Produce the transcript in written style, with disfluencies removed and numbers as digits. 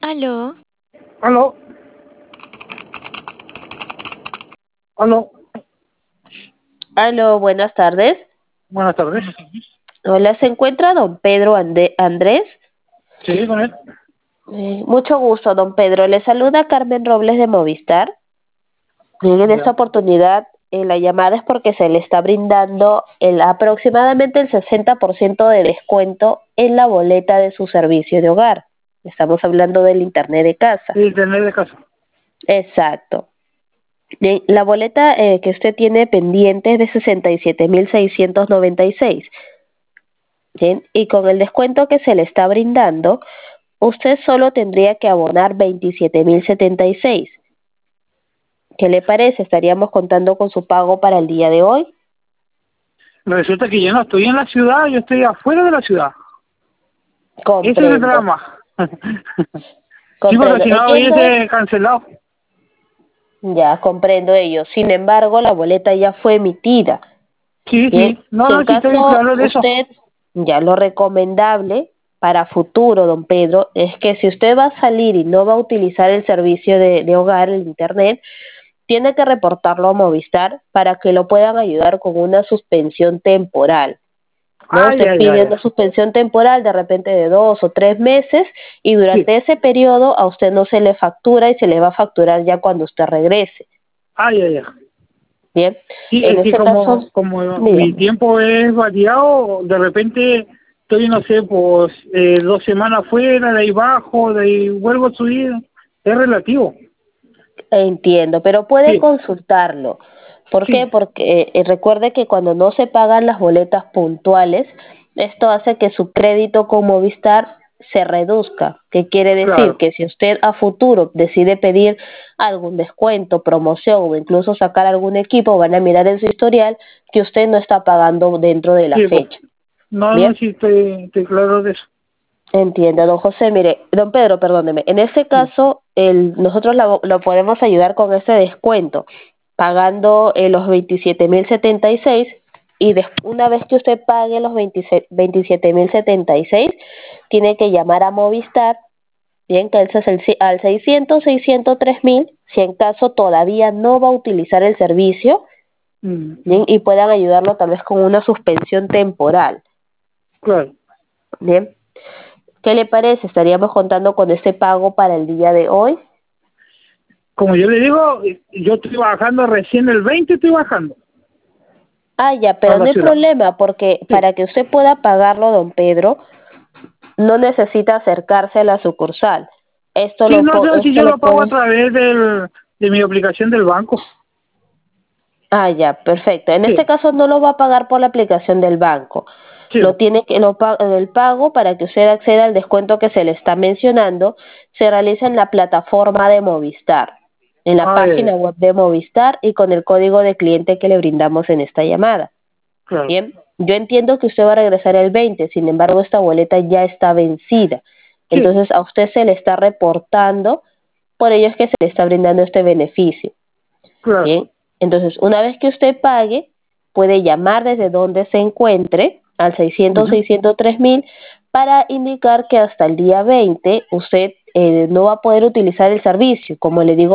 Aló, Aló, aló, Aló, buenas tardes. buenas tardes. Hola, ¿se encuentra don Pedro Andrés? Sí, con él. Mucho gusto, don Pedro. Le saluda Carmen Robles de Movistar. Bien, en esta Ya. oportunidad la llamada es porque se le está brindando aproximadamente el 60% de descuento en la boleta de su servicio de hogar. Estamos hablando del internet de casa. Sí, tener de casa. Exacto. Bien, la boleta que usted tiene pendiente es de 67.696. Bien, y con el descuento que se le está brindando, usted solo tendría que abonar 27.076. ¿Qué le parece? Estaríamos contando con su pago para el día de hoy. Resulta que yo no estoy en la ciudad, yo estoy afuera de la ciudad. Ese es el Comprendo, drama. Sí, porque comprendo. si no Entiendo, hubiese cancelado. ya comprendo ello. Sin embargo, la boleta ya fue emitida. Sí, Bien, sí. No, si no, en sí estoy caso claro de eso. usted, ya lo recomendable para futuro, don Pedro, es que si usted va a salir y no va a utilizar el servicio de hogar, el internet, tiene que reportarlo a Movistar para que lo puedan ayudar con una suspensión temporal, ¿no? Ay, Usted ay, pide ay, una ay. suspensión temporal de repente de 2 o 3 meses y Sí. durante ese periodo a usted no se le factura y se le va a facturar ya cuando usted regrese. Ay, ay, ay. Bien, Sí, en es que este caso, como mi dígame. tiempo es variado, de repente estoy, no sé, pues 2 semanas fuera, de ahí bajo, de ahí vuelvo a subir. Es relativo. Entiendo, pero puede Sí, consultarlo. ¿Por qué? sí, Porque recuerde que cuando no se pagan las boletas puntuales, esto hace que su crédito con Movistar se reduzca. ¿Qué quiere decir? claro. Que si usted a futuro decide pedir algún descuento, promoción o incluso sacar algún equipo, van a mirar en su historial que usted no está pagando dentro de la Sí, pues. fecha. No, no, ¿Bien? sí, estoy claro de eso. Entiendo, don José. Mire, don Pedro, perdóneme. En este Sí. caso, nosotros lo podemos ayudar con ese descuento, pagando los 27.076 y una vez que usted pague los 27.076, tiene que llamar a Movistar, bien, que es al 600-603.000, si en caso todavía no va a utilizar el servicio, Mm, bien, y puedan ayudarlo tal vez con una suspensión temporal, claro. bien. ¿Qué le parece? Estaríamos contando con este pago para el día de hoy. Como yo le digo, yo estoy bajando recién el 20, estoy bajando Ah, ya, a pero la no hay ciudad. problema porque Sí. para que usted pueda pagarlo, don Pedro, no necesita acercarse a la sucursal. Sí, no sé si Esto yo lo lo pago a puede. través de mi aplicación del banco. Ah, ya, perfecto. En este Sí, caso no lo va a pagar por la aplicación del banco. sí. Lo tiene que el pago para que usted acceda al descuento que se le está mencionando se realiza en la plataforma de Movistar, en la Ay, ay, página web de Movistar y con el código de cliente que le brindamos en esta llamada. claro. Bien, yo entiendo que usted va a regresar el 20, sin embargo esta boleta ya está vencida. Sí, Entonces a usted se le está reportando, por ello es que se le está brindando este beneficio. claro. Bien, entonces una vez que usted pague, puede llamar desde donde se encuentre al Ujú. 600-603.000 para indicar que hasta el día 20 usted no va a poder utilizar el servicio. Como le digo,